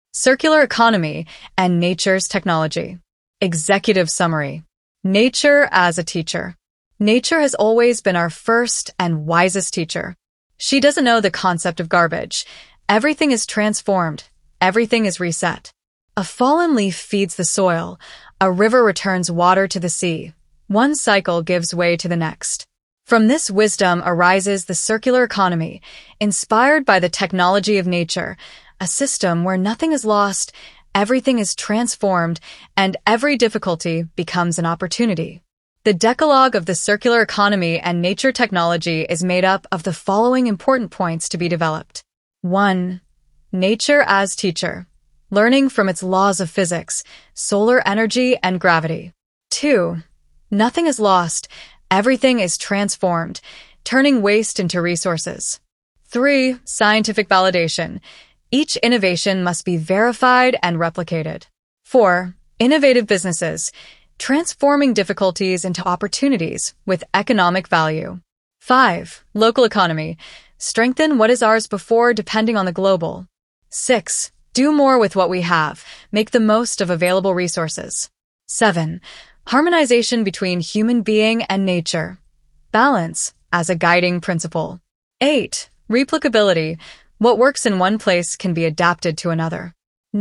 Circular economy and nature's technology. Executive summary. Nature as a teacher. Nature has always been our first and wisest teacher. She doesn't know the concept of garbage. Everything is transformed. Everything is reset. A fallen leaf feeds the soil. A river returns water to the sea. One cycle gives way to the next. From this wisdom arises the circular economy, inspired by the technology of nature, a system where nothing is lost, everything is transformed, and every difficulty becomes an opportunity. The Decalogue of the circular economy and nature technology is made up of the following important points to be developed. 1. Nature as teacher, learning from its laws of physics, solar energy, and gravity. 2. Nothing is lost, everything is transformed, turning waste into resources. 3. Scientific validation. Each innovation must be verified and replicated. 4. Innovative businesses, transforming difficulties into opportunities with economic value. 5. Local economy, strengthen what is ours before depending on the global. 6. Do more with what we have, make the most of available resources. 7. Harmonization between human being and nature. Balance as a guiding principle. 8. Replicability. What works in one place can be adapted to another.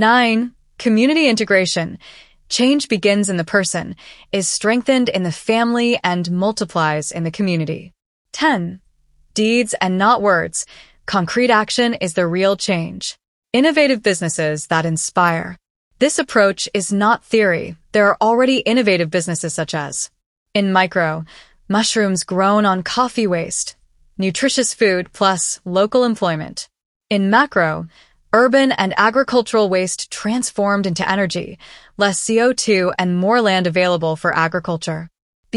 9. Community integration. Change begins in the person, is strengthened in the family, and multiplies in the community. 10. Deeds and not words. Concrete action is the real change. Innovative businesses that inspire. This approach is not theory. There are already innovative businesses such as, in micro, mushrooms grown on coffee waste, nutritious food plus local employment. In macro, urban and agricultural waste transformed into energy, less CO2 and more land available for agriculture.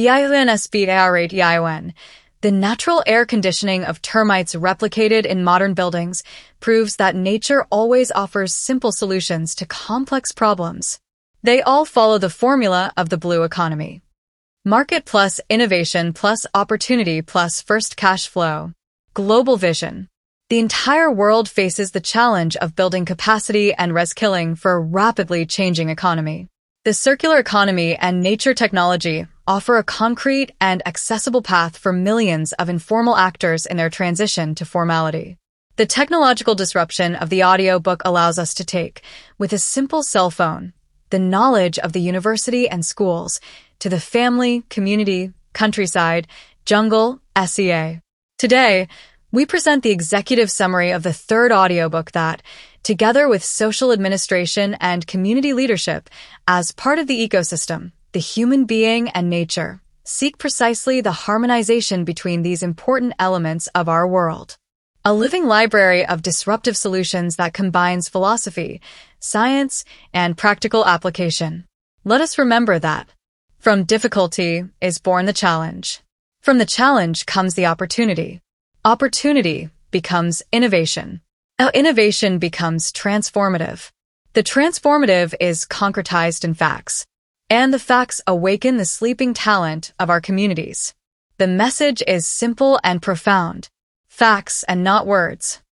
BION. The natural air conditioning of termites replicated in modern buildings proves that nature always offers simple solutions to complex problems. They all follow the formula of the blue economy. Market plus innovation plus opportunity plus first cash flow. Global vision. The entire world faces the challenge of building capacity and reskilling for a rapidly changing economy. The circular economy and nature technology offer a concrete and accessible path for millions of informal actors in their transition to formality. The technological disruption of the audiobook allows us to take, with a simple cell phone, the knowledge of the university and schools to the family, community, countryside, jungle, SEA. Today, we present the executive summary of the third audiobook that, together with social administration and community leadership as part of the ecosystem, the human being and nature, seek precisely the harmonization between these important elements of our world. A living library of disruptive solutions that combines philosophy, science, and practical application. Let us remember that from difficulty is born the challenge. From the challenge comes the opportunity. Opportunity becomes innovation. Innovation becomes transformative. The transformative is concretized in facts, and the facts awaken the sleeping talent of our communities. The message is simple and profound. Facts and not words.